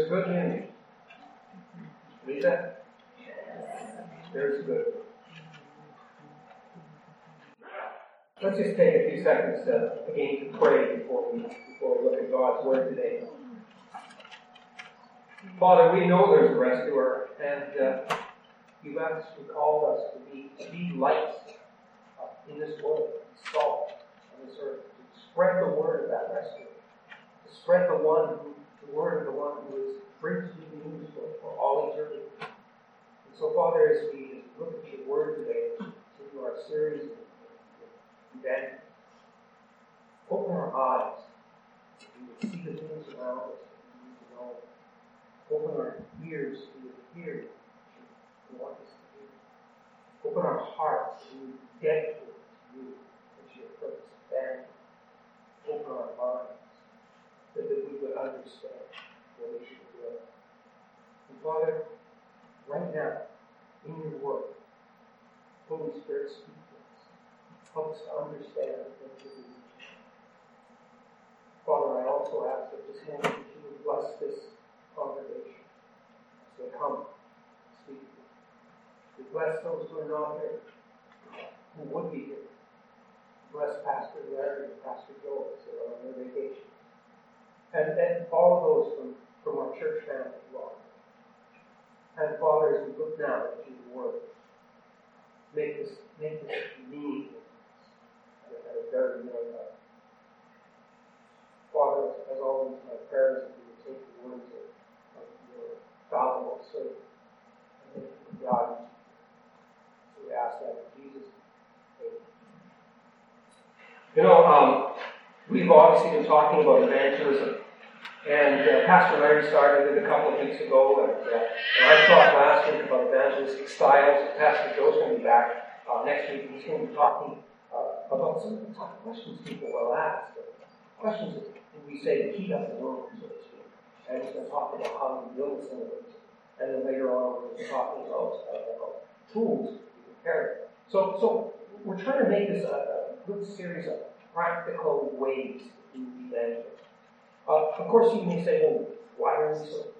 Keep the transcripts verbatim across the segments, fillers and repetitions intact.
good news. Believe that? There's good. Let's just take a few seconds uh, again to pray before we, before we look at God's Word today. Father, we know there's a rescuer, and uh, you've asked and called us to be, to be light uh, in this world, salt on this earth, to spread the word of that rescuer, to spread the one who, the word of the one who is brings you news for, for all eternity. And so, Father, as we look at your Word today, through our series of events, open our eyes, that we would see the things around us that we need to know. Open our ears to hear what you want us to hear. Open our hearts to be dedicated to you and to your purpose. And open our minds that, that we would understand what we should do. And Father, right now, in your Word, Holy Spirit, speak to us. Help us to understand the things that we need. Father, I also ask that this morning that you would bless this congregation as they come to speak to you. We bless those who are not here, who would be here. Bless Pastor Larry and Pastor Joe as they're on their vacation. And, and all of those from, from our church family who are. And Father, as we look now at your Word, make this, make this meaningful at a, at a very real level. Father, as always, my prayers that you would take the words of, of your fallible servant and make them God. So we ask that in Jesus' name. You know, um, we've obviously been talking about evangelism. And uh, Pastor Larry started it a couple of weeks ago, and, uh, and I talked last week about evangelistic styles. And Pastor Joe's going to be back uh, next week, and he's going to be talking uh, about some of the tough questions people will ask. Questions that we say to heat up the room, so to speak. And he's going to talk about how you deal with some of those. And then later on, we're going to be talking about, uh, about tools to prepare. So, so we're trying to make this a, a good series of practical ways to do evangelism. Uh, of course, you may say, well, why are we so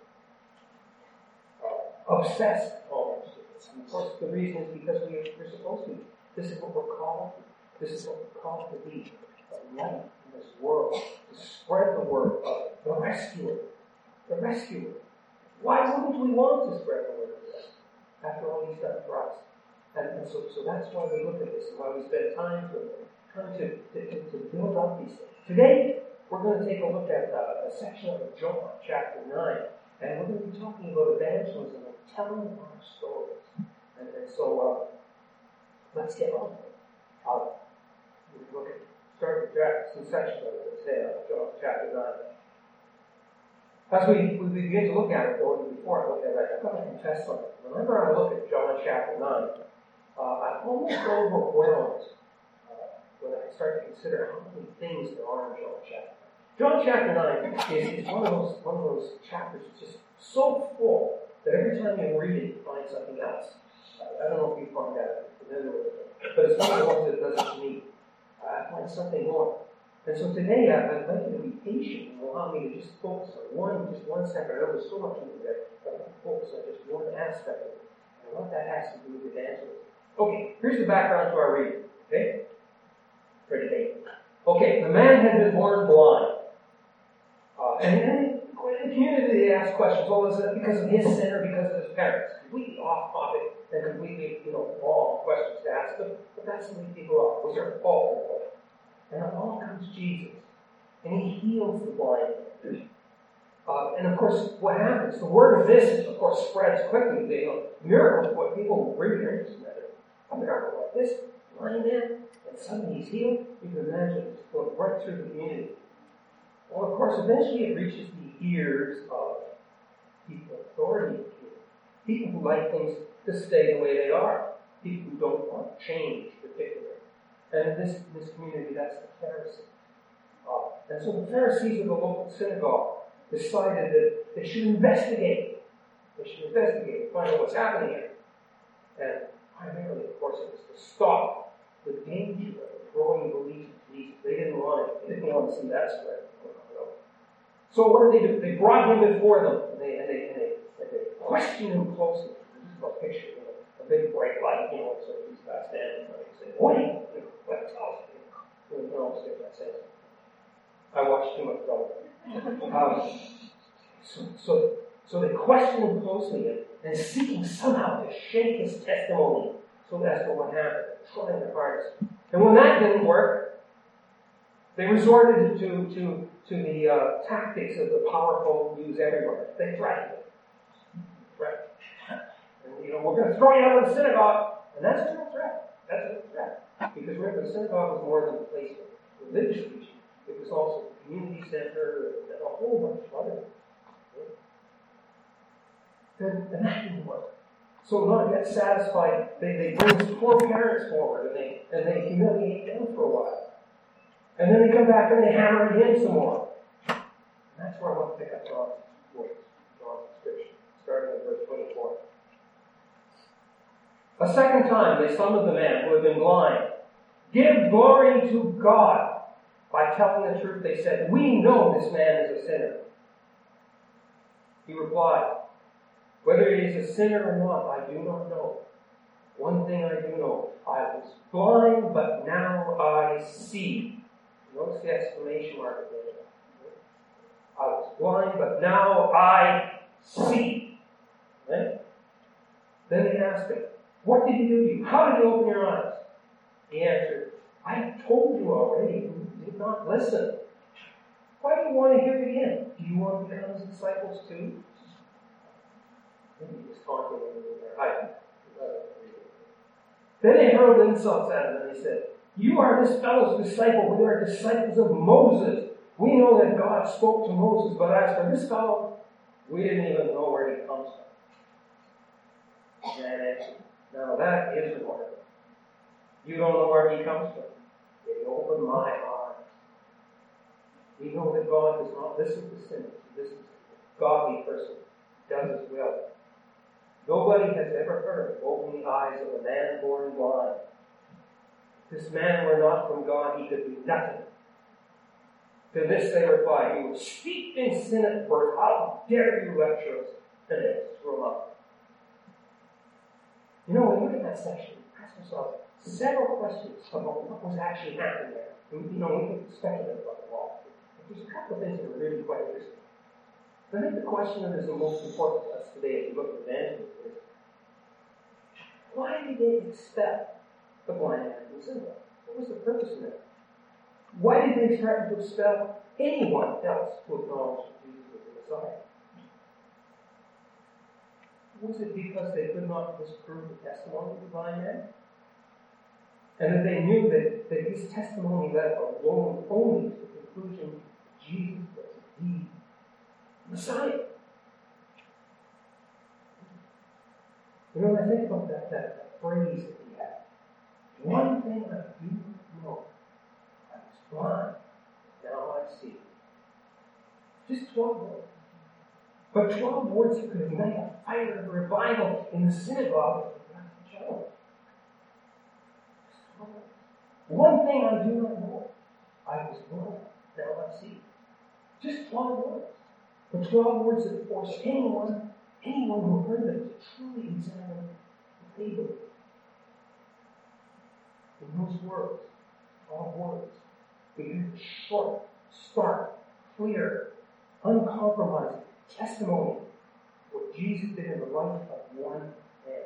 uh, obsessed almost with this? And of course, the reason is because we, we're supposed to. This is what we're called to. This is what we're called to be. A light in this world. To spread the word of the rescuer. The rescuer. Why wouldn't we want to spread the word of this after all he's done for us? And, and so, so that's why we look at this and why we spend time to, trying to, to, to, to build up these things. Today, we're going to take a look at uh, a section of John, chapter nine, and we're going to be talking about evangelism and telling our stories. And, and so, uh, let's get on with it. Uh, we'll look at, start with some sections of it today, uh, John chapter nine. As we, we begin to look at it, though, before I look at it, I've got to confess something. Whenever I look at John chapter nine, uh, I'm almost overwhelmed uh, when I start to consider how many things there are in John chapter nine. John chapter nine is, is one of those one of those chapters that's just so full that every time you read it, you find something else. Uh, I don't know if you find that familiar with it, but it's one of the ones that does it to me. Uh, I find something more. And so today, I, I'd like you to be patient and allow me to just focus on one, just one second. I know there's so much in there, but I want to focus on just one aspect of it. And what that has to do with evangelism. Okay, here's the background to our reading. Okay? Ready, Dave? Okay, the man had been born blind. Uh, and then in the community they ask questions. Well, is it because of his sin or because of his parents? Completely off topic and completely, you know, wrong questions to ask them. But that's the way people are. Was there a fault involved? And along comes Jesus. And he heals the blind man. Uh, and of course, what happens? The word of this, of course, spreads quickly. They, you know, miracles, what people really are interested in. A miracle like this, blind man, and suddenly he's healed. You can imagine it's going right through the community. Well, of course, eventually it reaches the ears of people in authority. People who like things to stay the way they are. People who don't want change, particularly. And in this, this community, that's the Pharisees. Uh, and so the Pharisees of the local synagogue decided that they should investigate. They should investigate and find out what's happening here. And primarily, of course, it was to stop the danger of growing belief in Jesus. They didn't want it. They didn't want to see that spread. So what did they do? They brought him before them, and they, and questioned him closely. Just a picture, you know, a big bright light, you know, so these guys standing there and say, "What? You know, what else?" You know, I'll skip that sentence. I watched too much drama. Um, so, so, so they questioned him closely and, and seeking somehow to shake his testimony so as to what happened, trying their hardest. And when that didn't work, they resorted to to to the uh, tactics of the powerful used everywhere. They threatened him. Threatened. And, you know, we're going to throw you out of the synagogue. And that's a real threat. That's a real threat. Because remember, the synagogue was more than a place of religious teaching. It was also a community center and a whole bunch of other things. And, and that didn't work. So not yet satisfied, they, they bring his poor parents forward and they and they humiliate them for a while. And then they come back and they hammer it in some more. And that's where I want to pick up John's words, John's description, starting at verse twenty-four. A second time they summoned the man who had been blind. Give glory to God. By telling the truth, they said, "We know this man is a sinner." He replied, "Whether he is a sinner or not, I do not know. One thing I do know, I was blind, but now I see." Notice the exclamation mark at the end of that. I was blind, but now I see. Right? Then they asked him, "What did he do to you? How did he open your eyes?" He answered, "I have told you already, and you did not listen. Why do you want to hear it again? Do you want to become his disciples too?" Maybe he was taunting them in their height. Then they hurled insults at him, and they said, "You are this fellow's disciple. We are disciples of Moses. We know that God spoke to Moses, but as for this fellow, we didn't even know where he comes from." And man answered, "Now that is remarkable. You don't know where he comes from. It opened my eyes. We know that God does not listen to sinners. He listens to a godly person. Does his will. Nobody has ever heard of opening the eyes of a man born blind. If this man were not from God, he could do nothing." To this they replied, "You were steeped in sin at birth. How dare you lecture us?" And they threw him up. You know, when we look at that section, ask ourselves several questions about what was actually happening there. And, you know, we can speculate about the law. But there's a couple of things that are really quite interesting. I think the question that is the most important to us today as we look at evangelism is, why did they expel the blind man from the synagogue? What was the purpose of that? Why did they threaten to expel anyone else who acknowledged that Jesus was the Messiah? Was it because they could not disprove the testimony of the blind man? And that they knew that, that his testimony led alone only to the conclusion that Jesus was indeed Messiah? You know, when I think about that, that, that phrase that he had, "One thing I do not know, I was blind, now I see." Just twelve words. But twelve words that could ignite a fire of revival in the synagogue of the Gospel Challenge. Just twelve words. One thing I do not know, I was blind, now I see. Just twelve words. But twelve words that force anyone, anyone who heard them to truly examine what they believe. In those words, twelve words, we hear the short, stark, clear, uncompromising testimony of what Jesus did in the life of one man.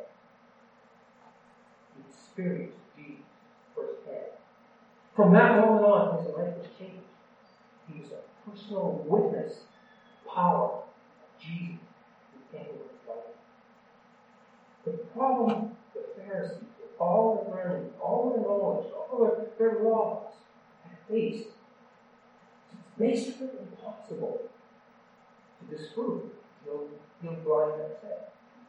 He experienced Jesus firsthand. From that moment on, his life was changed. He was a personal witness power of Jesus who came into his life. The problem the Pharisees, with all their learning, all their knowledge, all their, their laws, had faced, it's basically impossible to disprove he'll, he'll blind that said.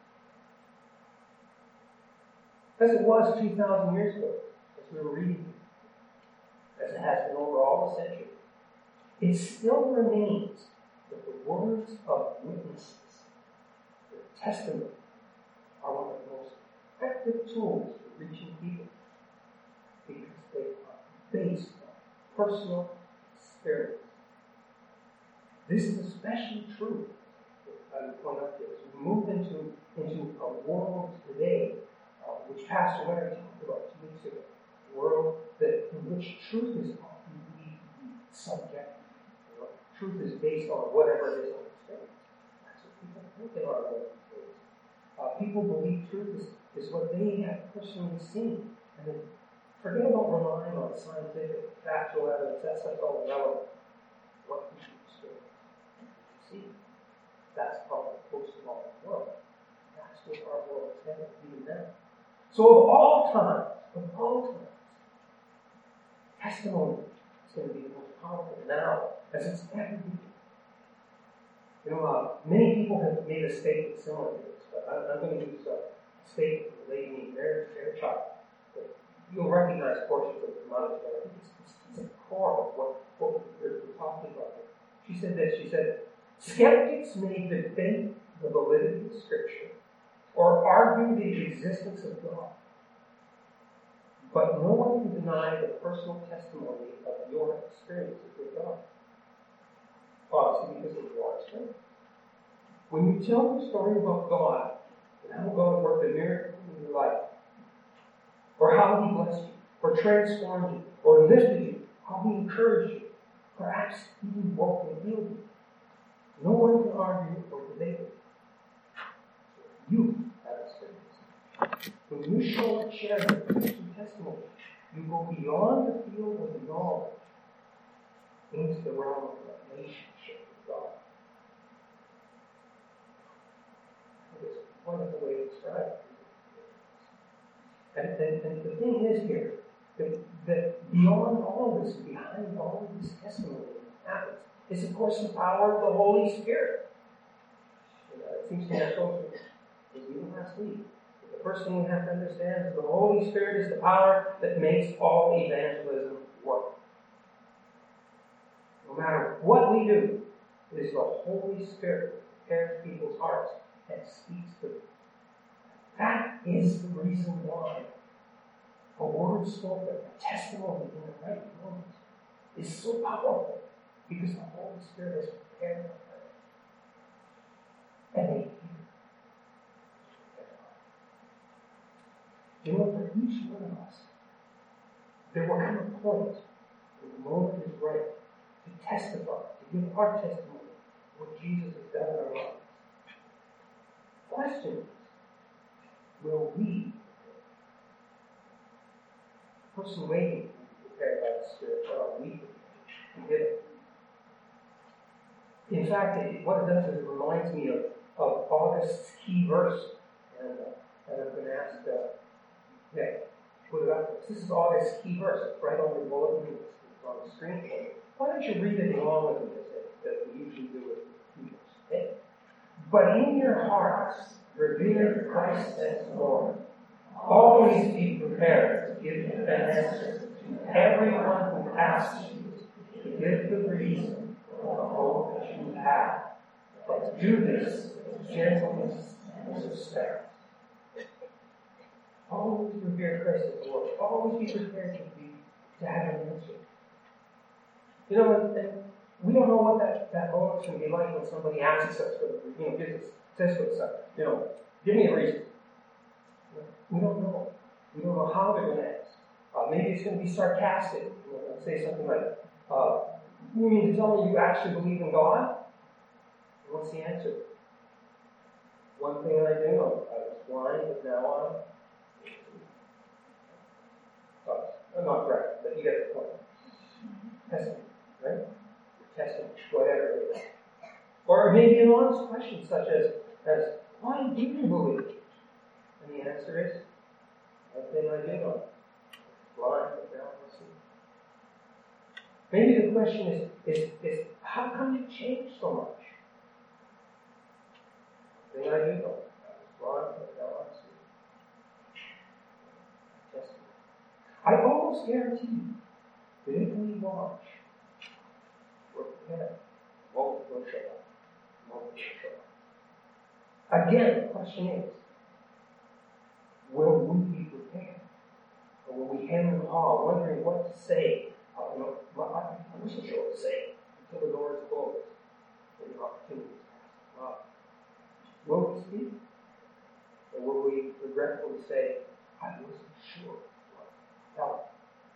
As it was two thousand years ago, as we were reading, as it has been over all the centuries, it still remains that the words of witnesses, their testimony, are one of the most effective tools for reaching people because they are based on personal experience. This is especially true. I I would point out to is we moved into, into a world today, uh, which Pastor Larry talked about two weeks ago, a world that, in which truth is often believed to be subjective. You know, truth is based on whatever it is on experience. That's what people think they are these days. Uh, people believe truth is, is what they have personally seen. And then forget about relying on scientific, factual evidence. That stuff's all irrelevant. What you experience. See, that's called the post-modern world. That's what our world is headed even now. So of all times, of all times, testimony is going to be the most powerful now as it's ever been. You know, uh, many people have made a statement similar to this, but I'm, I'm going to use a statement from a lady named Mary Fairchild. You'll recognize portions of it from others, but I think it's, it's, it's at the core of what, what we're, we're talking about here. She said this, she said, skeptics may debate the validity of Scripture or argue the existence of God, but no one can deny the personal testimony of your experiences with God. Obviously, because of your experience. When you tell the story about God and how God worked a miracle in your life, or how He blessed you, or transformed you, or lifted you, how He encouraged you, perhaps even woke and healed you, no one can argue or debate it. You have experience. When you show and share your Christian testimony, you go beyond the field of the knowledge into the realm of relationship with God. I think it's a wonderful way to describe it. And, and, and the thing is here, that, that beyond all this, behind all of this testimony that happens, is of course the power of the Holy Spirit. And, uh, it seems to me that's what was even last week. But the first thing we have to understand is the Holy Spirit is the power that makes all evangelism work. No matter what we do, it is the Holy Spirit that prepares people's hearts and speaks to them. That is the reason why a word spoken, a testimony in the right moment, is so powerful, because the Holy Spirit has prepared them. And they hear. You know, for each one of us, there will come a point when the moment is right to testify, to give our testimony of what Jesus has done in our lives. The question is, will we, the person waiting, be prepared by the Spirit, or are we to give it? In fact, it, what it does is it reminds me of, of August's key verse. And, uh, and I'm going to ask uh, Nick to put it up. This is August's key verse. It's right on the bulletin. It's on the screen for you. Why don't you read it along with me, as, as we usually do with people? Okay? But in your hearts, revere Christ as Lord. Always be prepared to give an answer to everyone who asks you to give the reason for the hope that you have. But do this with gentleness and respect. Always revere Christ as Lord. Always be prepared to be to have an answer. You know, and, and we don't know what that, that moment's going to be like when somebody asks us for the, you know, gives us, says to us, you know, give me a reason. We don't know. We don't know how they're going to ask. Uh, maybe it's going to be sarcastic. You know, say something like, uh, you mean to tell me you actually believe in God? And what's the answer? One thing I do know, I was blind, but now I'm... Uh, I'm not correct, but you get the point. Testing, right? Testing, whatever it is. Or maybe an honest question such as, as why do you believe? And the answer is, one thing I do know. Blind, but now I see. Maybe the question is, is, is how come you changed so much? One thing I do know. I was blind, but now I see. Testing. I almost guarantee you that if we watch, we're prepared. Won't go show up. Won't go show up. Again, the question is, will we be prepared? Or will we hem and haw, wondering what to say? Uh, you know, I, I wish I knew what to say until the door is closed and the opportunity is passed. speak? Or will we regretfully say, I wasn't sure what felt?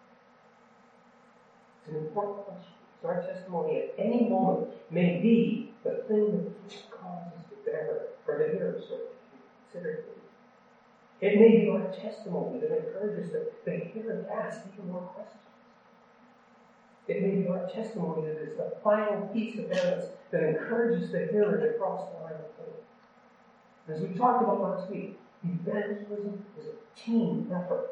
It's an important question. So our testimony at any moment may be the thing that just causes the bearer or the hearer to consider things. It may be our testimony that encourages the, the hearer to ask even more questions. It may be our testimony that is the final piece of evidence that encourages the hearer to cross the line of faith. As we talked about last week, evangelism is a team effort.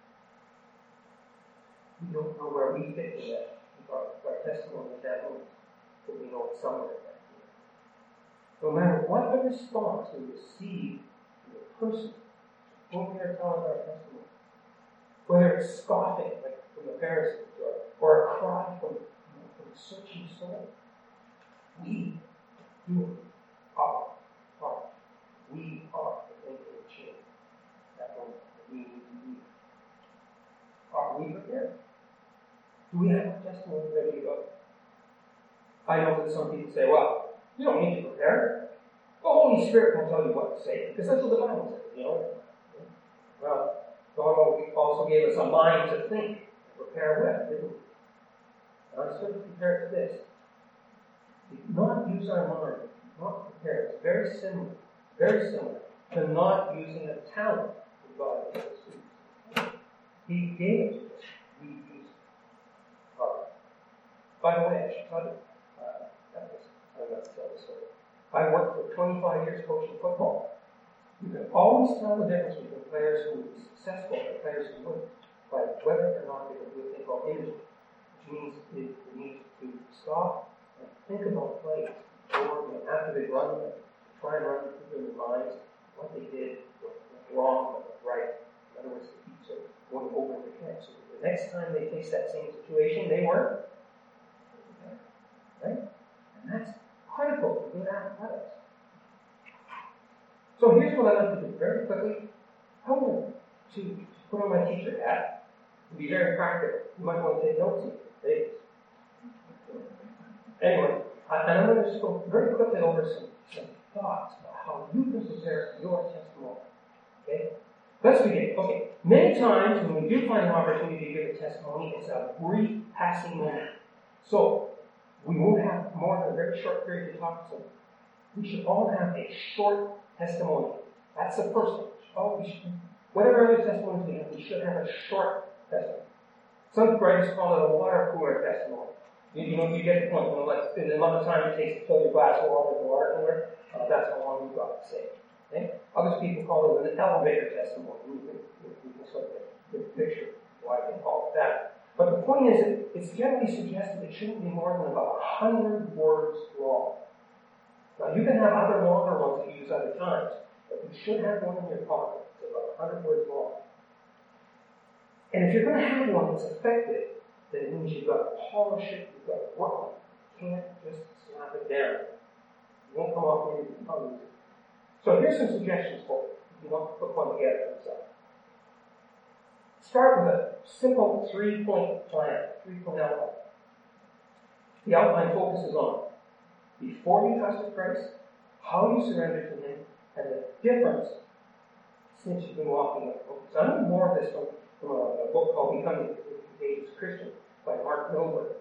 We don't know where we fit in that. Our, our testimony at that moment, but we know it's somewhere in that. No matter what the response we receive from the person whom we are telling our testimony, whether it's scoffing, like from the Pharisees, or, or a cry from, you know, from a searching soul, we do our part. We are the thing to change that moment that we need to do. Are we prepared? Do we have a testimony ready to go? I know that some people say, well, you don't need to prepare. The Holy Spirit will tell you what to say, because that's what the Bible says, you know. Well, God also gave us a mind to think, prepare with, didn't he? And I sort of compare it to this. We do not use our mind, not prepare. It's very similar, very similar to not using a talent that God gave us. He gave it to us. We use it. By the way, I should tell you, uh, that was, I'm going to tell this story. I worked for twenty-five years coaching football. You can always tell the difference between players who would be successful and players who wouldn't by whether or not they would do a thing called imaging, which means they need to stop and think about plays before and after they run them, try and run them through their minds, what they did, what went wrong, what went right. In other words, the keep sort of going over their head. So the next time they face that same situation, they weren't. Right? And that's critical to good athletics. So here's what I'd like to do very quickly. I want to, to put on my teacher hat and be very practical. You might want to take notes here. Anyway, I, and I'm going to just go very quickly over some, some thoughts about how you can prepare your testimony. Okay? Let's begin. Okay. Many times when we do find an opportunity to give a testimony, it's a brief passing moment. So, we won't have more than a very short period to talk to them. We should all have a short testimony. That's the first one. Oh, we should, whatever other testimonies we have, we should have a short testimony. Some writers call it a water cooler testimony. You, you know, you get the point. You know, like the amount of time it takes to fill your glass of water in the water cooler, uh, that's how long you've got to say. Okay? Other people call it an elevator testimony. You can, you can sort of get a picture why they call it that. But the point is, that it's generally suggested it shouldn't be more than about one hundred words long. Now, you can have other longer ones that you use other times, but you should have one in your pocket that's about one hundred words long. And if you're going to have one that's effective, then it means you've got to polish it, you've got to work on it. You can't just slap it down. You won't come off the end of your tongue. So here's some suggestions for you if you want to put one together for yourself. Start with a simple three-point plan, three-point outline. The outline focuses on before you trusted Christ, how you surrendered to Him, and the difference since you've been walking with Him. So I'm going to more of this from, from a, a book called Becoming a Contagious Christian by Mark Milburn.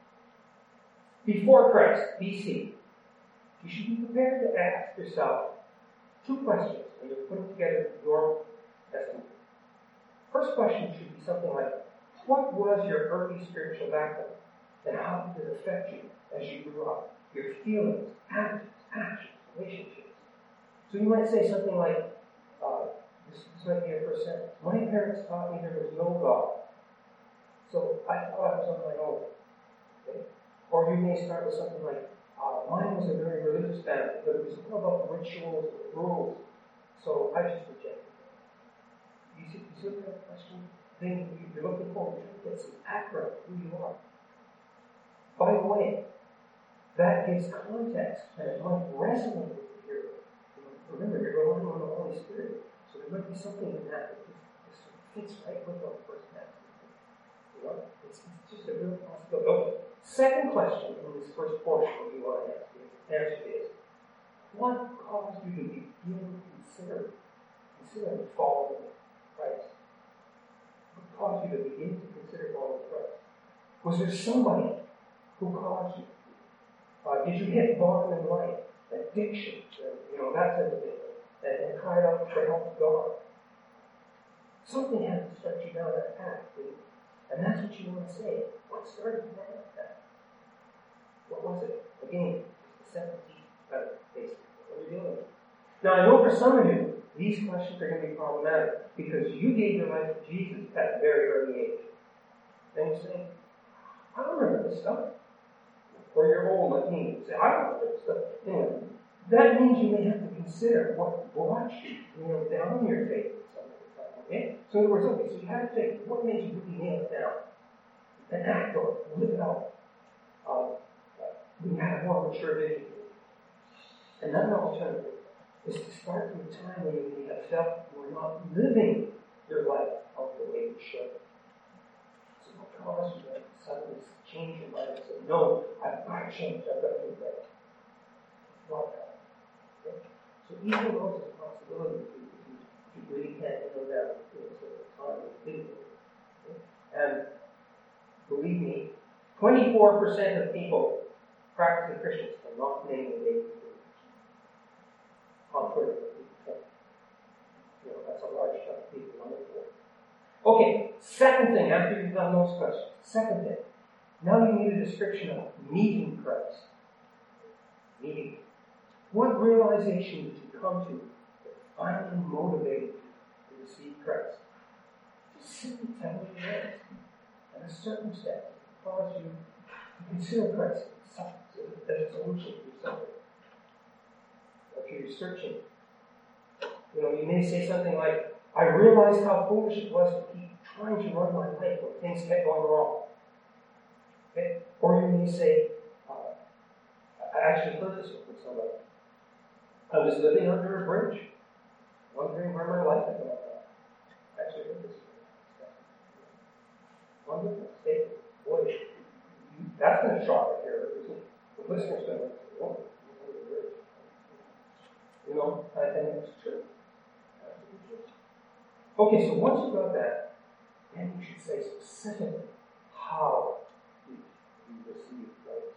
Before Christ, B C, you should be prepared to ask yourself two questions when you're putting together your testimony. First question should be something like, what was your early spiritual background? And how did it affect you as you grew up? Your feelings, attitudes, actions, relationships. So you might say something like, uh, this, this might be a first sentence. My parents taught me there was no God. So I thought I was on my own. Okay? Or you may start with something like, uh, mine was a very religious family, but it was more about rituals and rules. So I just rejected it. You see, you see what kind of question thing you're looking for? You're trying to get some background of who you are. By the way, that gives context, and it might resonate with the hearer. Remember, you're relying on the Holy Spirit, so there might be something in that that just fits right with our first passage. You know, it's, it's just a real possibility. Okay. Second question in this first portion that you want to ask, the answer is, What caused you to begin to consider, consider following Christ? What caused you to begin to consider following Christ? Was there somebody who caused you? Uh, did you hit bottom in life? Addiction, you know, that type of thing. And, and cried out for help to God. Something had to start you down that path, dude. And that's what you want to say. What started you down that path? What was it? Again, it's the seventeen better, basically. What are you dealing with? Now, I know for some of you, these questions are going to be problematic because you gave your life to Jesus at a very early age. And you say, I don't remember this stuff. Or you're old like me. You say, I don't remember this stuff. Anyway, that means you may have to consider what brought you, you know, down your faith. Okay? So in other words, okay, so you had to think, what made you really nail it down? And act on it, live it out. Uh, we have more mature vision. Another alternative is to start from a time when you have felt you were not living your life out the way you should. So what caused you to suddenly change your mind and say, no, I've got to change, I've got to do better. Not that. Okay? So even though it's a possibility for you, you really can't know that until the time you did it. Okay? And believe me, twenty-four percent of people, practicing Christians, cannot name the day before. Contrary to what people think. You know, that's a large chunk of people on the board. Okay, second thing, after you've done those questions, second thing, now you need a description of meeting Christ. Meeting. What realization did you come to that finally motivated you to receive Christ? Just simply tell me your ways. And a circumstance that caused you to consider Christ as a solution to something. If you're searching, you know, you may say something like, I realized how foolish it was to keep trying to run my life when things kept going wrong. Okay? Or you may say, uh, I actually heard this from somebody. I was living under a bridge, wondering where my life had gone. I actually heard this. Wonderful statement. Boy, that's going to shock a hearer, isn't it? The listener's going to say, oh, under a bridge. You know, I think it's true. Okay, so once you got that, then you should say specifically how you, you receive Christ.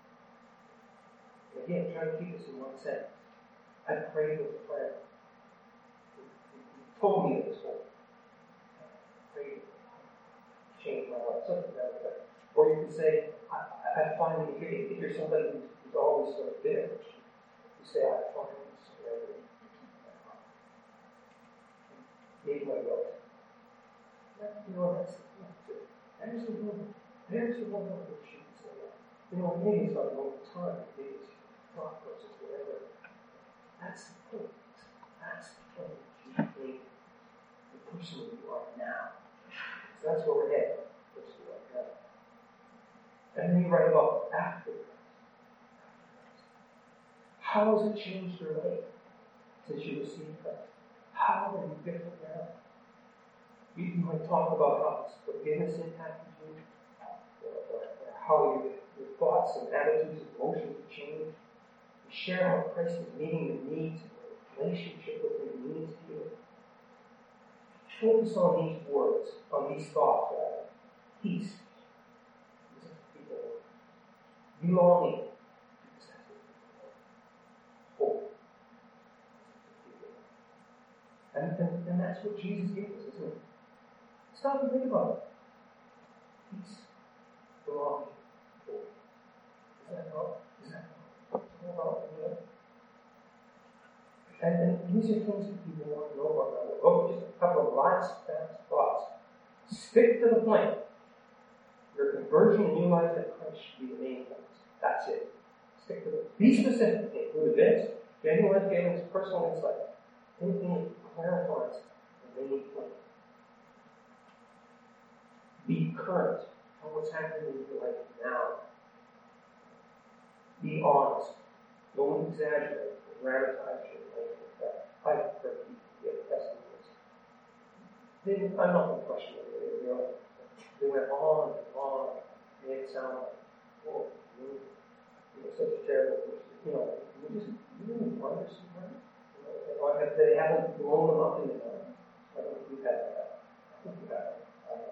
Again, try to keep this in one sentence. I prayed with a friend who, who told me this whole I prayed to change my life, something like that. Or you can say, I, I finally, if you're, if you're somebody who's, who's always sort of bitter, you say, I finally surrendered. Gave my will. You know, that's good. There's the woman. There's the woman who she can say that. You know, maybe it's not a long time, maybe it's thought process, whatever. That's the point. That's the point. You create the person you are now. So that's where we're headed. The person you are now. And then you write about after Christ. How has it changed your life since you received Christ? How are you different now? You, you might talk about how forgiveness impacted you, or, or, or how your, your thoughts and attitudes and emotions have changed. You share how Christ is meeting your needs and your relationship with him means to you. Focus on these words, on these thoughts, rather. Peace, belonging, hope. And, and, and that's what Jesus gave us, isn't it? Stop and think about it. Peace, belonging, hope. Is that all? Is that all? Is that all? Yeah. And, and these are things that people want to know about. Oh, just a couple of last fast thoughts. Stick to the point. Your conversion and new life in Christ should be the main points. That's it. Stick to it. Be specific. Include events, genuine feelings, personal insight. Anything that clarifies the main point. Be current on what's happening in your life now. Be honest. Don't exaggerate or dramatize your life like that. I prefer people to get testimonies. They, I'm not going to question them. They, you know, they went on and on. Made it sound like, oh, you know, such a terrible person. You know, we just really want that they haven't blown them up in the mind. I don't know if you've had that. I think you've had that.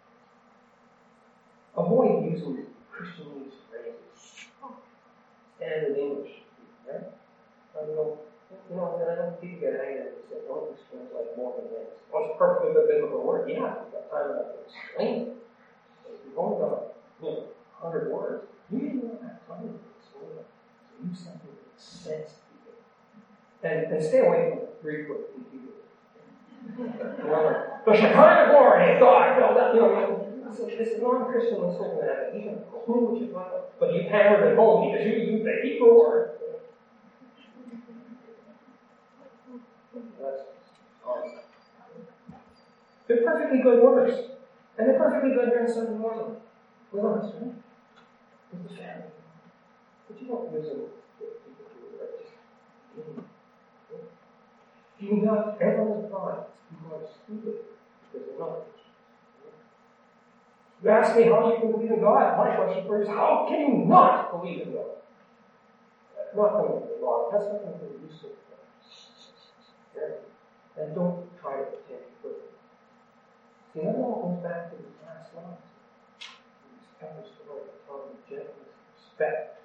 Avoid using Christianese phrases. And in English, right? I know, you know, and I know people get angry and say, don't use things like more than this. Well, it's perfectly good biblical word. Yeah, you've got time enough to explain it. But if you've only got, you know, one hundred words, you don't have time to explain it. So use something that makes sense to people. And, and stay away from Greek word in Hebrew. The Shekinah glory of God fell down. You know, this, this non-Christian listener can have even a clue what you're talking about, but you hammered it home because you used the Hebrew word. That's awesome. They're perfectly good words. And they're perfectly good during Sunday morning. With us, right? With the family. But you don't use them with people who are just do you not ever thought you are stupid because they're not? You ask me how you can believe in God. My question for you is, how can you not believe in God? That's not going to be wrong. That's not going to be useful. Okay? And don't try to pretend you're perfect. See, that all goes back to these last lines. These cover story of tongue, gentleness, respect.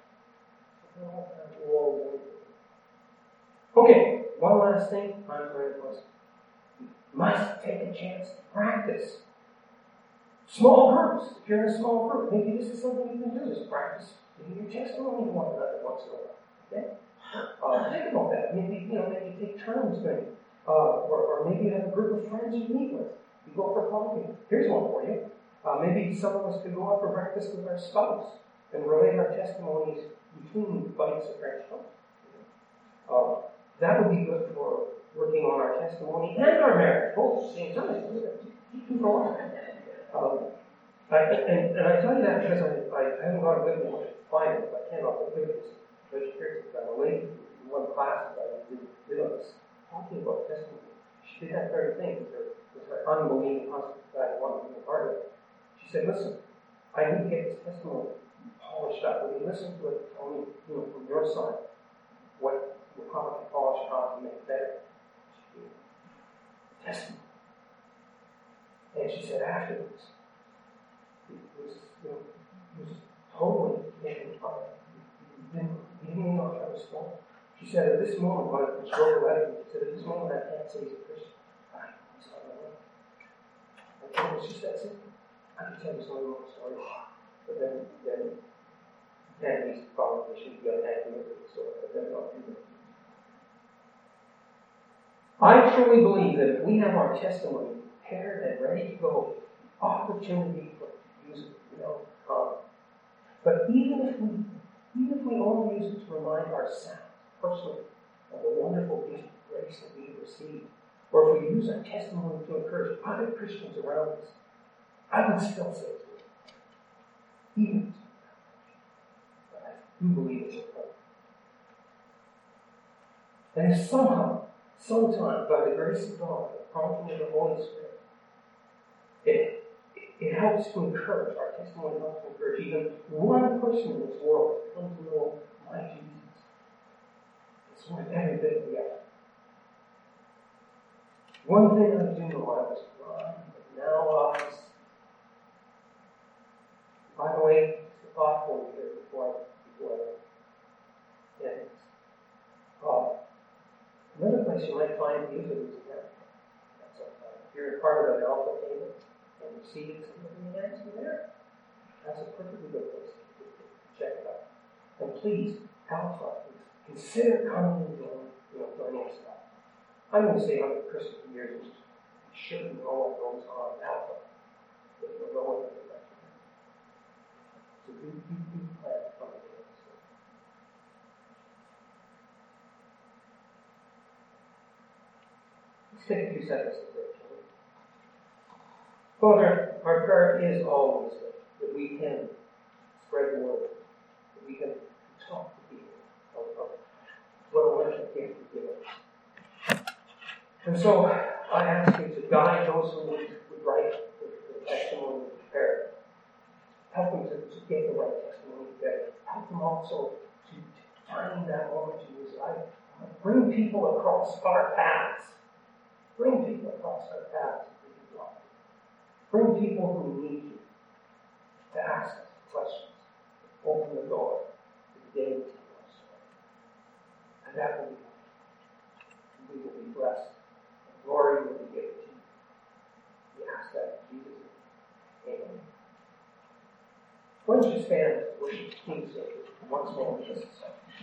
Okay, one last thing. I'm very close. You must take a chance to practice. Small groups. If you're in a small group, maybe this is something you can do. Just practice giving your testimony to one another once in a while. Okay? Uh, think about that. Maybe you know, maybe take turns doing, uh, or, or maybe you have a group of friends you meet with. You go for coffee. Here's one for you. Uh, maybe some of us could go out for breakfast with our spouse and relate our testimonies between bites of French toast. Uh, that would be good for working on our testimony and our marriage, both at the same time. Two for one. Um, I, and, and I tell you that because I, I, I haven't got a good one to find it, but I cannot look at this. I'm a lady in one class that I did, did on this, talking about testimony. She did that very thing with her, with her unbelieving husband that I wanted to be part of it. She said, listen, I need to get this testimony polished up. When you listen to it, tell me, you know, from your side, what, how to polish it up and make it better. Testimony. And she said afterwards, it was, you know, it was totally taken apart. You didn't, you didn't even know how to respond. She said, at this moment, when I wrote a letter, she said, at this moment, I can't say he's a Christian. I told her, she said, I can tell you some little stories. But then, then, then he's probably should be unhappy with the story, but then not do that. I truly believe that if we have our testimony prepared and ready to go, opportunity for use it, you know. Um, but even if we, even if we only use it to remind ourselves personally of the wonderful gift of grace that we have received, or if we use our testimony to encourage other Christians around us, I would still say to you, even if but I do believe it's important. And if somehow, sometime, by the grace of God, the prompting of the Holy Spirit, it, it helps to encourage, our testimony helps to encourage even one person in this world to come to know my Jesus. It's worth every bit of the effort. One thing I do know, I was blind, but now I see. By the way, it's a thoughtful here before I, before I end. Uh, Another place you might find use of these again. If you're part of an alpha table and you see something in the answer there, that's a perfectly good place to, to, to check it out. And please, alpha, consider coming and joining, you know, joining us up. I'm going to say under Christmas years, you should know what goes on in alpha, but you'll know what it is. So do, do, do plan to come and join us. Let's take a few seconds to pray, shall we? Father, our prayer is always that we can spread the word, that we can talk to people of, of what a wonderful gift you give us. And so I ask you to guide those who would, would write the, the testimony to prepare. Help them to, to get the right testimony together. Help them also to, to find that moment to use. I, Bring people across our paths. Bring people across our paths if you love. Bring people who need you to ask us questions. Open the door to the day to tell our story. And that will be wonderful. We will be blessed. And glory will be given to you. We ask that in Jesus' name. Amen. Why don't you stand as the worship team sings once more with us?